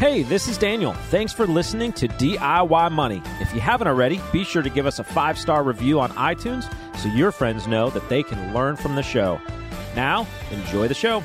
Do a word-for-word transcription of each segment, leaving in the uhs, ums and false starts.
Hey, this is Daniel. Thanks for listening to D I Y Money. If you haven't already, be sure to give us a five-star review on iTunes so your friends know that they can learn from the show. Now, enjoy the show.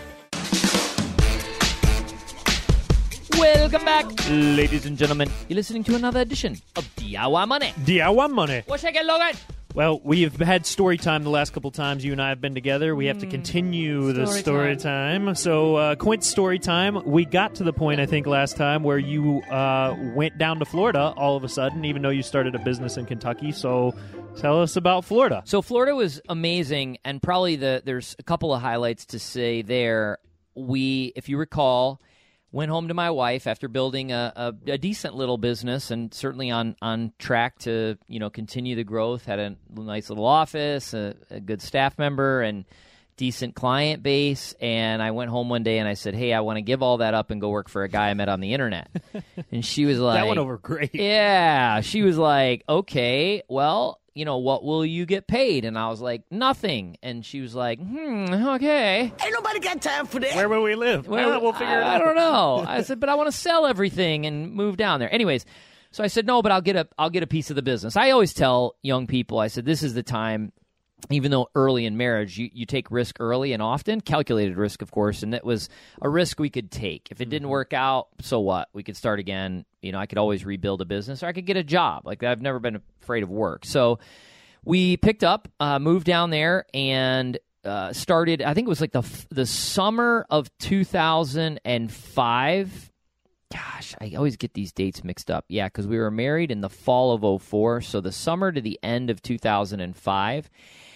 Welcome back, ladies and gentlemen. You're listening to another edition of D I Y Money. D I Y Money. What's shaking, Logan? Well, we've had story time the last couple times you and I have been together. We have to continue the story story time. So, uh, Quint's story time. We got to the point, I think, last time where you uh, went down to Florida all of a sudden, even though you started a business in Kentucky. So, tell us about Florida. So, Florida was amazing, and probably the there's a couple of highlights to say there. We, if you recall, went home to my wife after building a, a, a decent little business and certainly on, on track to, you know, continue the growth. Had a nice little office, a, a good staff member, and decent client base. And I went home one day and I said, hey, I want to give all that up and go work for a guy I met on the internet. And she was like... That went over great. Yeah. She was like, okay, well... you know, what will you get paid? And I was like, nothing. And she was like, hmm, okay. Ain't nobody got time for that. Where will we live? Well, well we'll figure I, it out. I don't know. I said, but I want to sell everything and move down there. Anyways, so I said, no, but I'll get a, I'll get a piece of the business. I always tell young people, I said, this is the time, even though early in marriage, you, you take risk early and often, calculated risk, of course, and it was a risk we could take. If it didn't work out, so what? We could start again. You know, I could always rebuild a business, or I could get a job. Like, I've never been afraid of work. So we picked up, uh, moved down there, and uh, started, I think it was like the the summer of two thousand five. Gosh, I always get these dates mixed up. Yeah, because we were married in the fall of oh four, so the summer to the end of two thousand five.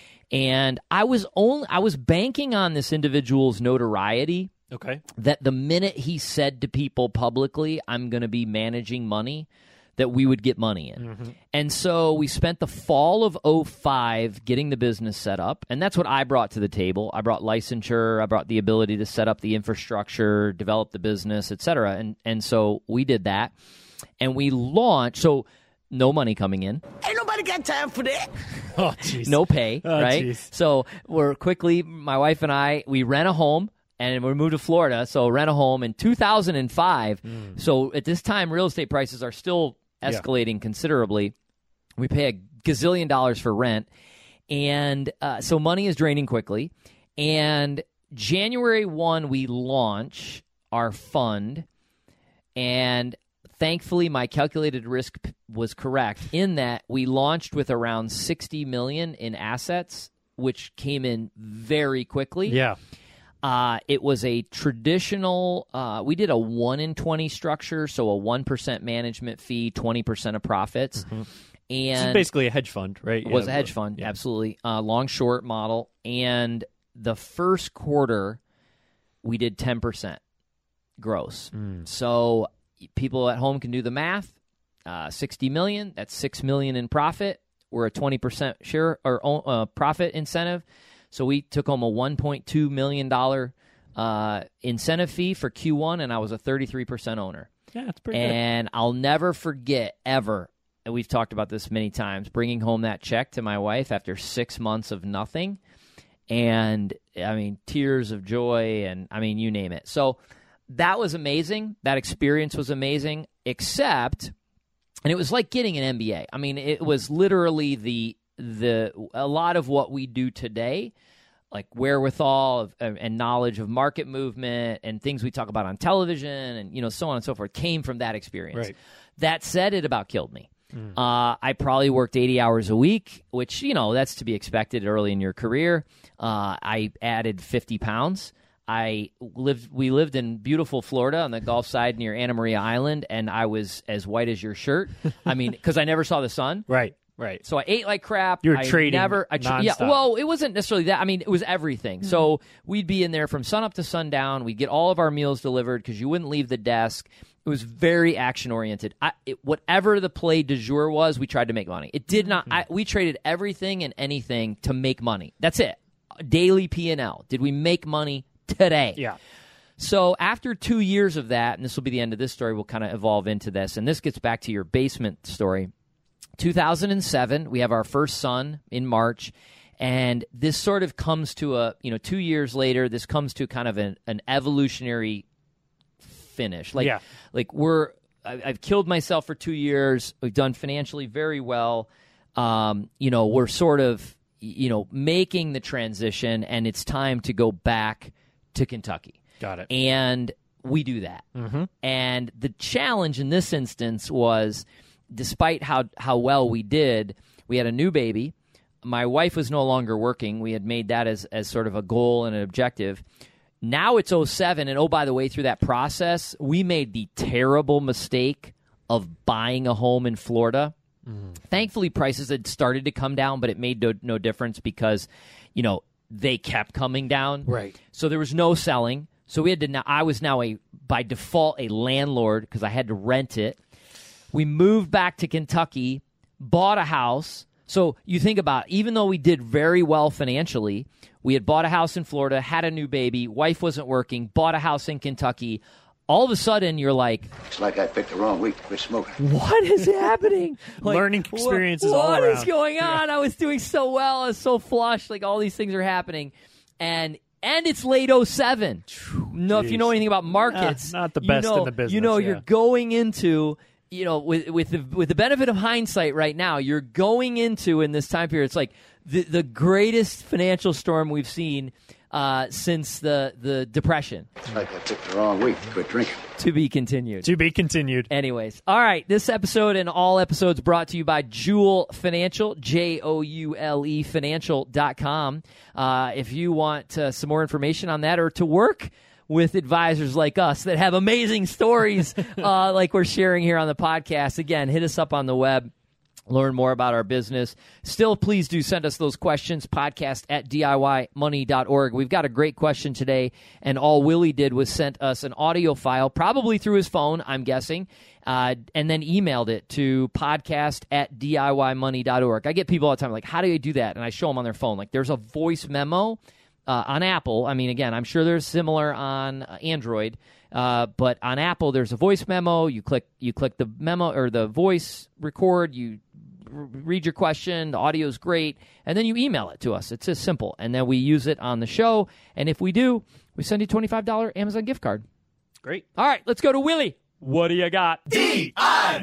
And I was only I was banking on this individual's notoriety. Okay. That the minute he said to people publicly, I'm going to be managing money, that we would get money in. Mm-hmm. And so we spent the fall of oh five getting the business set up, and that's what I brought to the table. I brought licensure, I brought the ability to set up the infrastructure, develop the business, et cetera. And, and so we did that, and we launched, so no money coming in. Ain't nobody got time for that. Oh, jeez. No pay, oh, right? Geez. So we're quickly, my wife and I, we rent a home, and we moved to Florida, so rent a home in two thousand five. Mm. So at this time, real estate prices are still escalating yeah. considerably. We pay a gazillion dollars for rent. And uh, so money is draining quickly. And January first, we launch our fund. And thankfully, my calculated risk p- was correct in that we launched with around sixty million dollars in assets, which came in very quickly. Yeah. Uh, it was a traditional, uh, we did a one in twenty structure, so a one percent management fee, twenty percent of profits. Mm-hmm. And it's basically a hedge fund, right? It was yeah, a hedge fund, yeah. absolutely. Uh, long-short model. And the first quarter, we did ten percent gross. Mm. So people at home can do the math. Uh, sixty million dollars, that's six million dollars in profit. We're a twenty percent share or uh, profit incentive. So we took home a one point two million dollars uh, incentive fee for Q one, and I was a thirty-three percent owner. Yeah, that's pretty and good. I'll never forget, ever, and we've talked about this many times, bringing home that check to my wife after six months of nothing. And, I mean, tears of joy and, I mean, you name it. So that was amazing. That experience was amazing, except, and it was like getting an M B A. I mean, it was literally the the a lot of what we do today, like wherewithal of, and knowledge of market movement and things we talk about on television and, you know, so on and so forth, came from that experience. Right. That said, it about killed me. Mm. Uh, I probably worked eighty hours a week, which, you know, that's to be expected early in your career. Uh, I added fifty pounds. I lived. We lived in beautiful Florida on the Gulf side near Anna Maria Island, and I was as white as your shirt. I mean, because I never saw the sun. Right. Right. So I ate like crap. You were I trading never, I tra- Yeah, well, it wasn't necessarily that. I mean, it was everything. Mm-hmm. So we'd be in there from sunup to sundown. We'd get all of our meals delivered because you wouldn't leave the desk. It was very action-oriented. I, it, whatever the play du jour was, we tried to make money. It did not. Mm-hmm. I, we traded everything and anything to make money. That's it. Daily P and L. Did we make money today? Yeah. So after two years of that, and this will be the end of this story, we'll kind of evolve into this, and this gets back to your basement story. two thousand seven, we have our first son in March, and this sort of comes to a, you know, two years later, this comes to kind of an, an evolutionary finish. Like, Yeah. like we're, I- I've killed myself for two years. We've done financially very well. Um, you know, we're sort of, you know, making the transition, and it's time to go back to Kentucky. Got it. And we do that. Mm-hmm. And the challenge in this instance was, despite how, how well we did, we had a new baby. My wife was no longer working. We had made that as, as sort of a goal and an objective. Now it's oh seven, and oh, by the way, through that process, we made the terrible mistake of buying a home in Florida. Mm. Thankfully, prices had started to come down, but it made no, no difference because, you know, they kept coming down. Right. So there was no selling. So we had to. Now, I was now a by default a landlord because I had to rent it. We moved back to Kentucky, bought a house. So you think about it, even though we did very well financially, we had bought a house in Florida, had a new baby, wife wasn't working, bought a house in Kentucky. All of a sudden, you're like, It's like I picked the wrong week to quit smoking. what is happening? Like, Learning experiences what, all What around. is going on? I was doing so well. I was so flush. Like, all these things are happening. And and it's late oh seven. No, if you know anything about markets, Nah, not the you best know, in the business, You know, yeah. you're going into, you know, with with the with the benefit of hindsight right now, you're going into in this time period, it's like the the greatest financial storm we've seen uh, since the the Depression. It's like I picked the wrong week to quit drinking. To be continued. To be continued. Anyways, all right, this episode and all episodes brought to you by Joule Financial, J O U L E financial dot com. Uh, if you want uh, some more information on that or to work with advisors like us that have amazing stories uh, like we're sharing here on the podcast, again, hit us up on the web. Learn more about our business. Still, please do send us those questions, podcast at D I Y money dot org. We've got a great question today, and all Willie did was sent us an audio file, probably through his phone, I'm guessing, uh, and then emailed it to podcast at D I Y money dot org. I get people all the time like, how do you do that? And I show them on their phone. Like, there's a voice memo uh, on Apple. I mean, again, I'm sure there's similar on uh, Android. Uh, but on Apple, there's a voice memo. You click, you click the memo or the voice record. You r- read your question. The audio is great, and then you email it to us. It's as simple, and then we use it on the show. And if we do, we send you a twenty-five dollars Amazon gift card. Great. All right, let's go to Willie. What do you got? D I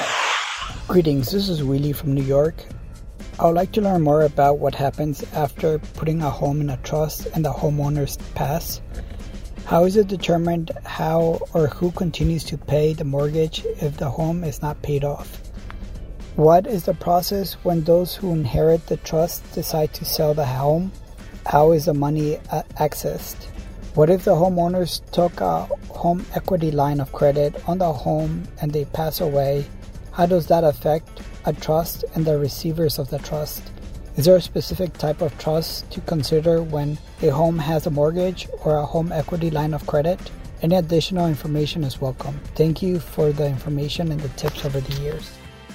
Y. Greetings, this is Willie from New York. I would like to learn more about what happens after putting a home in a trust and the homeowners pass. How is it determined how or who continues to pay the mortgage if the home is not paid off? What is the process when those who inherit the trust decide to sell the home? How is the money uh, accessed? What if the homeowners took a home equity line of credit on the home and they pass away? How does that affect a trust and the receivers of the trust? Is there a specific type of trust to consider when a home has a mortgage or a home equity line of credit? Any additional information is welcome. Thank you for the information and the tips over the years.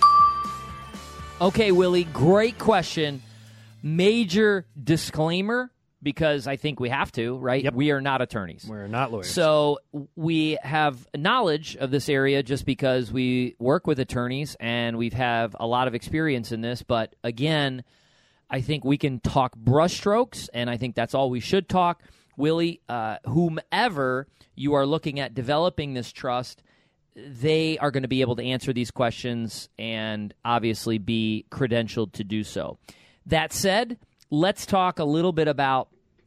Okay, Willie, great question. Major disclaimer, because I think we have to, right? Yep. We are not attorneys. We're not lawyers. So we have knowledge of this area just because we work with attorneys and we have a lot of experience in this. But again, I think we can talk brushstrokes, and I think that's all we should talk. Willie, uh, whomever you are looking at developing this trust, they are going to be able to answer these questions and obviously be credentialed to do so. That said, let's talk a little bit about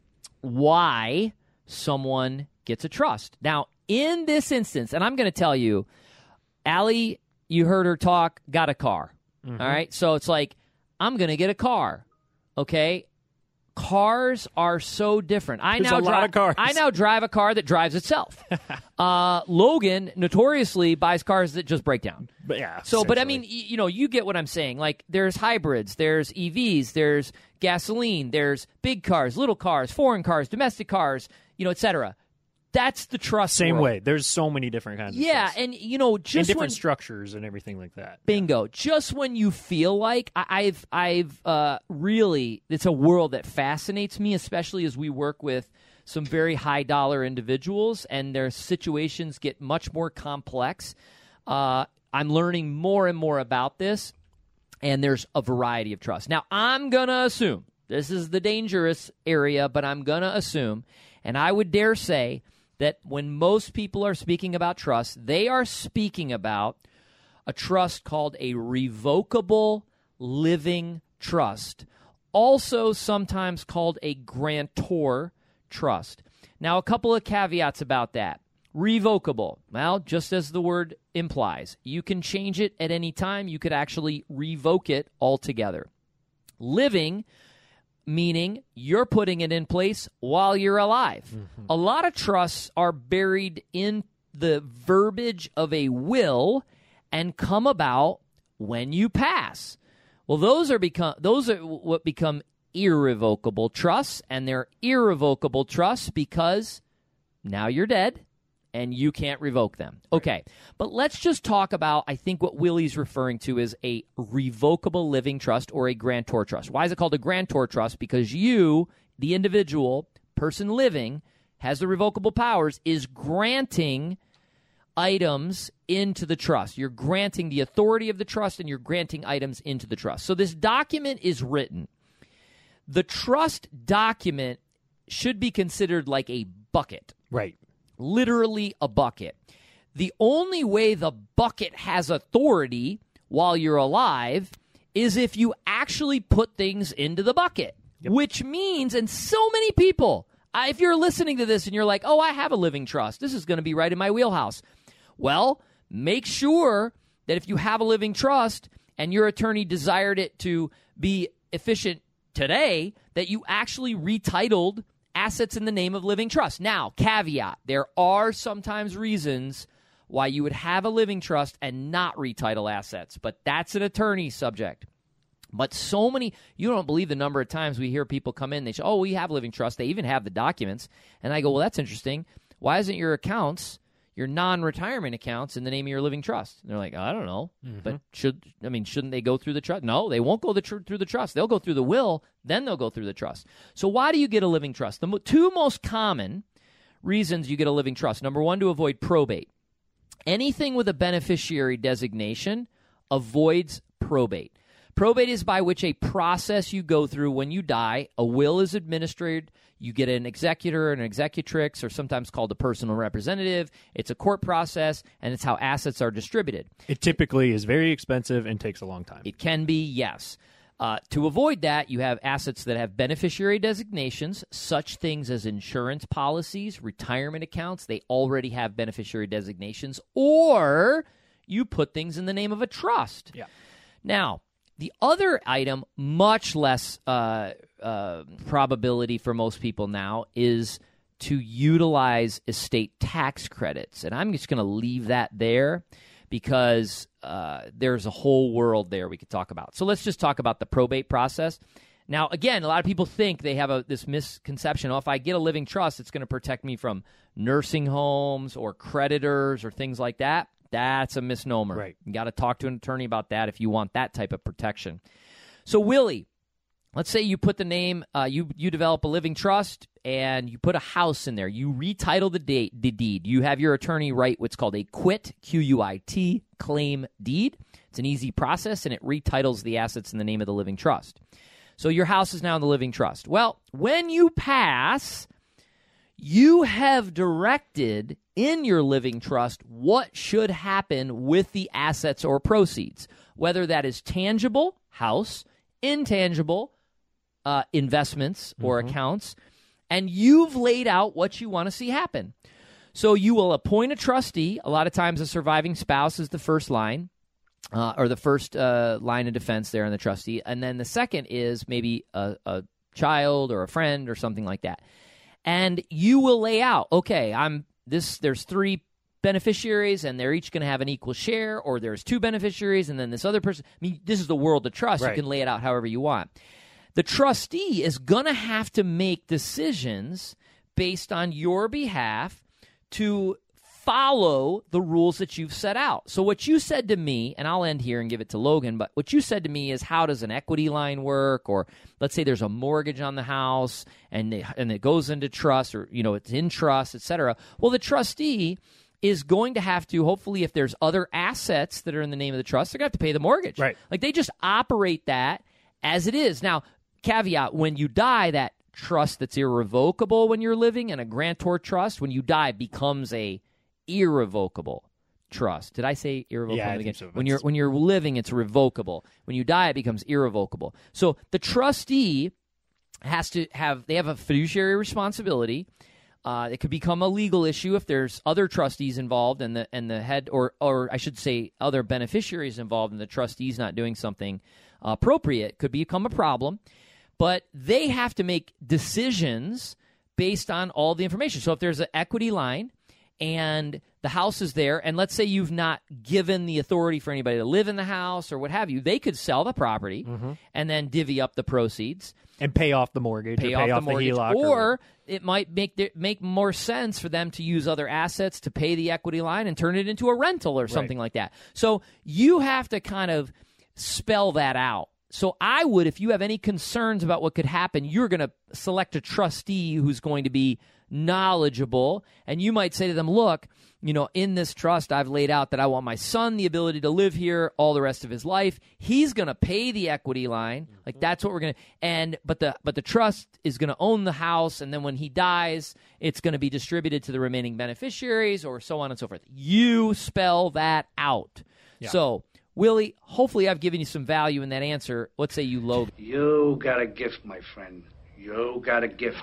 why someone gets a trust. Now, in this instance, and I'm going to tell you, Allie, you heard her talk, got a car. Mm-hmm. All right? So it's like, I'm going to get a car. Okay? Cars are so different. I There's now a lot drive, of cars. I now drive a car that drives itself. uh, Logan notoriously buys cars that just break down. But yeah. So, but I mean, essentially. y- you know, you get what I'm saying. Like, there's hybrids, there's E Vs, there's gasoline, there's big cars, little cars, foreign cars, domestic cars, you know, et cetera. That's the trust Same world. way. There's so many different kinds of Yeah, trusts. and you know, and just different when, structures and everything like that. bingo, just when you feel like I, I've, I've uh, really, it's a world that fascinates me, especially as we work with some very high dollar individuals, and their situations get much more complex. Uh, I'm learning more and more about this, and there's a variety of trusts. Now, I'm gonna assume this is the dangerous area, but I'm gonna assume, and I would dare say, that when most people are speaking about trust, they are speaking about a trust called a revocable living trust, also sometimes called a grantor trust. Now, a couple of caveats about that. Revocable, well, just as the word implies, you can change it at any time. You could actually revoke it altogether. Living, meaning you're putting it in place while you're alive. Mm-hmm. A lot of trusts are buried in the verbiage of a will and come about when you pass. Well, those are become those are what become irrevocable trusts, and they're irrevocable trusts because now you're dead and you can't revoke them. Okay, but let's just talk about, I think what Willie's referring to is a revocable living trust or a grantor trust. Why is it called a grantor trust? Because you, the individual, person living, has the revocable powers, is granting items into the trust. You're granting the authority of the trust, and you're granting items into the trust. So this document is written. The trust document should be considered like a bucket. Right. Literally a bucket. The only way the bucket has authority while you're alive is if you actually put things into the bucket, yep. Which means, and so many people, uh, if you're listening to this and you're like, oh, I have a living trust, this is going to be right in my wheelhouse. Well, make sure that if you have a living trust and your attorney desired it to be efficient today, that you actually retitled assets in the name of living trust. Now, caveat, there are sometimes reasons why you would have a living trust and not retitle assets, but that's an attorney subject. But so many, you don't believe the number of times we hear people come in, they say, oh, we have a living trust, they even have the documents, and I go, well, that's interesting. Why isn't your accounts, your non-retirement accounts, in the name of your living trust? And they're like, I don't know, mm-hmm. but should I mean, shouldn't they go through the trust? No, they won't go the tr- through the trust. They'll go through the will, then they'll go through the trust. So why do you get a living trust? The mo- two most common reasons you get a living trust. Number one, to avoid probate. Anything with a beneficiary designation avoids probate. Probate is by which a process you go through when you die. A will is administered. You get an executor, an executrix, or sometimes called a personal representative. It's a court process, and it's how assets are distributed. It typically is very expensive and takes a long time. It can be, yes. Uh, to avoid that, you have assets that have beneficiary designations, such things as insurance policies, retirement accounts. They already have beneficiary designations. Or you put things in the name of a trust. Yeah. Now, the other item, much less uh, uh, probability for most people now, is to utilize estate tax credits. And I'm just going to leave that there because uh, there's a whole world there we could talk about. So let's just talk about the probate process. Now, again, a lot of people think they have a, this misconception, oh, if I get a living trust, it's going to protect me from nursing homes or creditors or things like that. That's a misnomer. Right. You got to talk to an attorney about that if you want that type of protection. So, Willie, let's say you put the name, uh, you you develop a living trust, and you put a house in there. You retitle the, date, the deed. You have your attorney write what's called a quit, Q U I T, claim deed. It's an easy process, and it retitles the assets in the name of the living trust. So your house is now in the living trust. Well, when you pass, you have directed in your living trust what should happen with the assets or proceeds, whether that is tangible, house, intangible, uh, investments or mm-hmm. accounts, and you've laid out what you want to see happen. So you will appoint a trustee. A lot of times a surviving spouse is the first line, uh, or the first uh, line of defense there in the trustee, and then the second is maybe a, a child or a friend or something like that. And you will lay out, okay, I'm this. There's three beneficiaries, and they're each going to have an equal share, or there's two beneficiaries, and then this other person. I mean, this is the world of trust. Right. You can lay it out however you want. The trustee is going to have to make decisions based on your behalf to follow the rules that you've set out. So what you said to me, and I'll end here and give it to Logan, but what you said to me is, how does an equity line work? Or let's say there's a mortgage on the house and it, and it goes into trust, or, you know, it's in trust, et cetera. Well, the trustee is going to have to, hopefully, if there's other assets that are in the name of the trust, they're going to have to pay the mortgage. Right. Like, they just operate that as it is. Now, caveat, when you die, that trust that's irrevocable when you're living, and a grantor trust when you die becomes a irrevocable trust. Did I say irrevocable? Yeah, I again? think so. When you're when you're living, it's revocable. When you die, it becomes irrevocable. So the trustee has to have they have a fiduciary responsibility. Uh, it could become a legal issue if there's other trustees involved, and the and the head, or or I should say, other beneficiaries involved, and the trustees not doing something uh, appropriate. Could become a problem. But they have to make decisions based on all the information. So if there's an equity line and the house is there, and let's say you've not given the authority for anybody to live in the house or what have you, they could sell the property mm-hmm. and then divvy up the proceeds. And pay off the mortgage, pay or off pay the off mortgage, the H E L O C. or, or it might make th- make more sense for them to use other assets to pay the equity line and turn it into a rental or something right. like that. So you have to kind of spell that out. So I would, if you have any concerns about what could happen, you're going to select a trustee who's going to be knowledgeable, and you might say to them, look, you know, in this trust, I've laid out that I want my son the ability to live here all the rest of his life. He's going to pay the equity line. Like, that's what we're going to, and, but the, but the trust is going to own the house, and then when he dies, it's going to be distributed to the remaining beneficiaries, or so on and so forth. You spell that out. Yeah. So, Willie, hopefully I've given you some value in that answer. Let's say you load. You got a gift, my friend. You got a gift.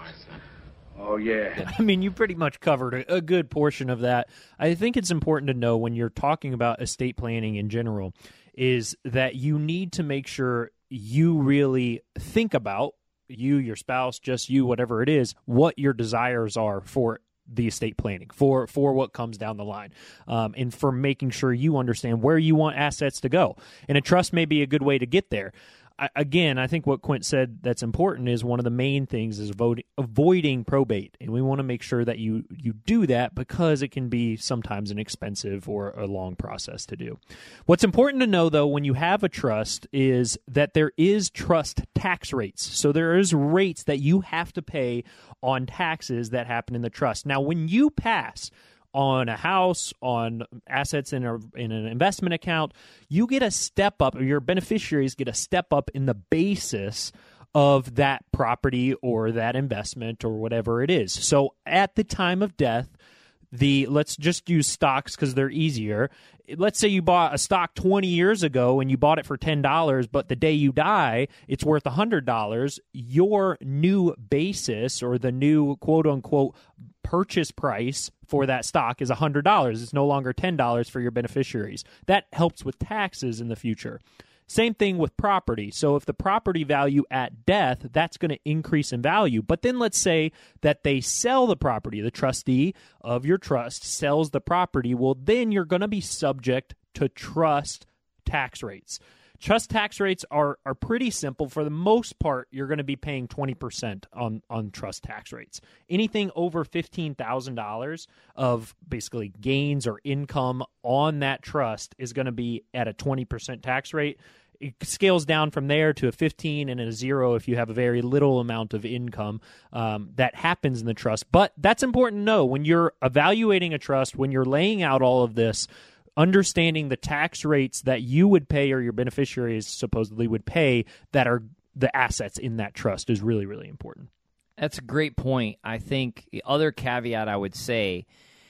Oh, yeah. I mean, you pretty much covered a, a good portion of that. I think it's important to know when you're talking about estate planning in general is that you need to make sure you really think about, you, your spouse, just you, whatever it is, what your desires are for the estate planning, for for what comes down the line, um, and for making sure you understand where you want assets to go. And a trust may be a good way to get there. I, again, I think what Quint said that's important is one of the main things is avoid, avoiding probate. And we want to make sure that you, you do that because it can be sometimes an expensive or a long process to do. What's important to know, though, when you have a trust is that there is trust tax rates. So there is rates that you have to pay on taxes that happen in the trust. Now, when you pass on a house, on assets in a in an investment account, you get a step up, or your beneficiaries get a step up in the basis of that property or that investment or whatever it is. So at the time of death, the let's just use stocks because they're easier. Let's say you bought a stock twenty years ago and you bought it for ten dollars, but the day you die, it's worth one hundred dollars. Your new basis, or the new quote-unquote purchase price for that stock, is one hundred dollars. It's no longer ten dollars for your beneficiaries. That helps with taxes in the future. Same thing with property. So if the property value at death, that's going to increase in value. But then let's say that they sell the property. The trustee of your trust sells the property. Well, then you're going to be subject to trust tax rates. Trust tax rates are are pretty simple. For the most part, you're going to be paying twenty percent on, on trust tax rates. Anything over fifteen thousand dollars of basically gains or income on that trust is going to be at a twenty percent tax rate. It scales down from there to a fifteen and a zero if you have a very little amount of income um, that happens in the trust. But that's important to know when you're evaluating a trust, when you're laying out all of this, understanding the tax rates that you would pay or your beneficiaries supposedly would pay that are the assets in that trust is really, really important. That's a great point. I think the other caveat I would say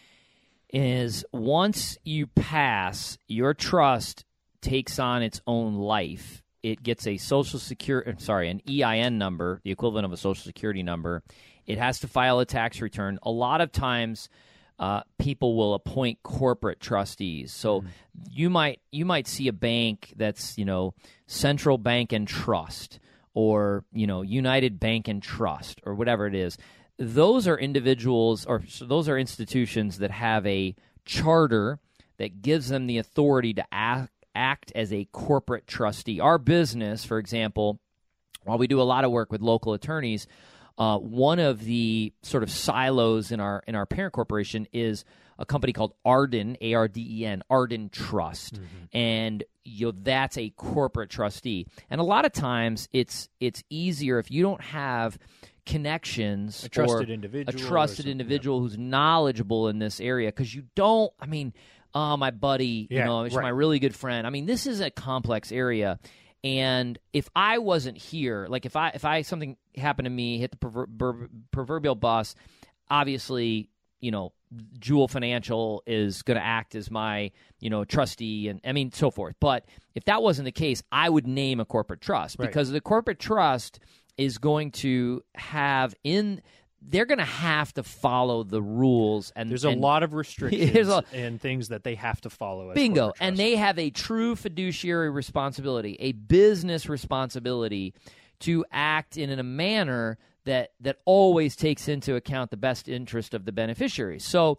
is once you pass, your trust takes on its own life. It gets a social security, sorry, an E I N number, the equivalent of a social security number. It has to file a tax return. A lot of times, uh, people will appoint corporate trustees. So mm. you might you might see a bank that's, you know, Central Bank and Trust, or, you know, United Bank and Trust, or whatever it is. Those are individuals, or so those are institutions that have a charter that gives them the authority to act act as a corporate trustee. Our business, for example, while we do a lot of work with local attorneys, uh, one of the sort of silos in our in our parent corporation is a company called Arden, A R D E N, Arden Trust, mm-hmm. and you know, that's a corporate trustee. And a lot of times, it's it's easier if you don't have connections, a trusted or individual, a trusted individual yeah. who's knowledgeable in this area, because you don't. I mean. Oh, my buddy, yeah, you know, it's right. my really good friend. I mean, this is a complex area, And if I wasn't here, like if I if I something happened to me, hit the prover- ber- proverbial bus, obviously, you know, Jewel Financial is going to act as my, you know, trustee and I mean so forth. But if that wasn't the case, I would name a corporate trust Right. because the corporate trust is going to have in. They're going to have to follow the rules, and There's a and, lot of restrictions a, and things that they have to follow. As bingo, corporate and trust. they have a true fiduciary responsibility, a business responsibility to act in a manner that that always takes into account the best interest of the beneficiary. So,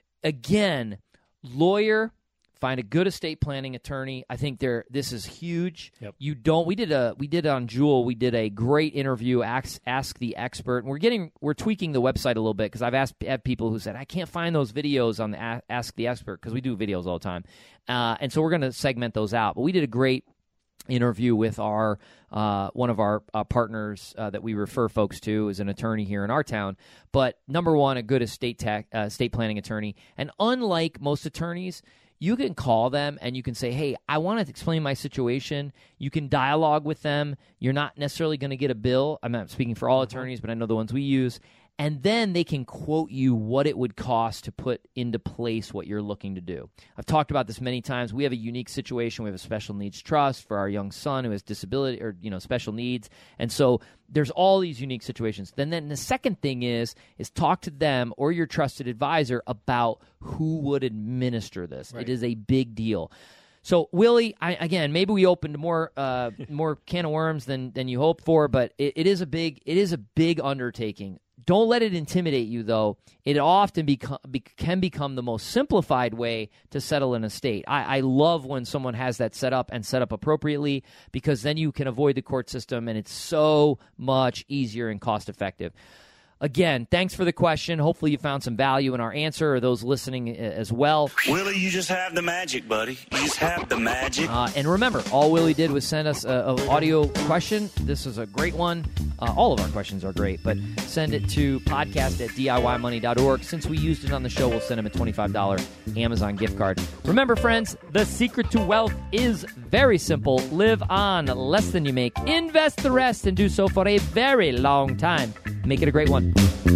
again, lawyer. Find a good estate planning attorney. I think there. This is huge. Yep. You don't. We did a. We did on Jewel. We did a great interview. Ask, ask the expert. And we're getting. We're tweaking the website a little bit because I've asked have people who said I can't find those videos on the Ask the Expert because we do videos all the time, uh, and so we're going to segment those out. But we did a great interview with our uh, one of our uh, partners uh, that we refer folks to as an attorney here in our town. But number one, a good estate tech, uh, estate planning attorney, and unlike most attorneys. You can call them and you can say, hey, I want to explain my situation. You can dialogue with them. You're not necessarily going to get a bill. I'm not speaking for all attorneys, but I know the ones we use. And then they can quote you what it would cost to put into place what you're looking to do. I've talked about this many times. We have a unique situation. We have a special needs trust for our young son who has disability or, you know, special needs. And so there's all these unique situations. Then, then the second thing is, is talk to them or your trusted advisor about who would administer this. Right. It is a big deal. So, Willie, I, again, maybe we opened more uh, more can of worms than than you hoped for, but it, it is a big it is a big undertaking. Don't let it intimidate you, though. It often become, be, can become the most simplified way to settle an estate. I, I love when someone has that set up and set up appropriately because then you can avoid the court system, and it's so much easier and cost-effective. Again, thanks for the question. Hopefully you found some value in our answer or those listening as well. Willie, you just have the magic, buddy. You just have the magic. Uh, and remember, all Willie did was send us an audio question. This is a great one. Uh, all of our questions are great, but send it to podcast at D I Y money dot org. Since we used it on the show, we'll send him a twenty-five dollars Amazon gift card. Remember, friends, the secret to wealth is very simple. Live on less than you make. Invest the rest and do so for a very long time. Make it a great one.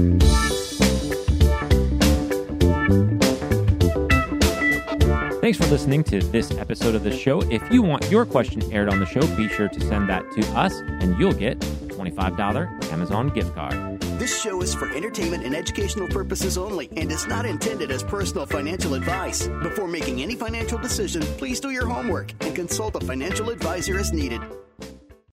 Thanks for listening to this episode of the show. If you want your question aired on the show, be sure to send that to us, and you'll get a twenty-five dollars Amazon gift card. This show is for entertainment and educational purposes only and is not intended as personal financial advice. Before making any financial decision, please do your homework and consult a financial advisor as needed.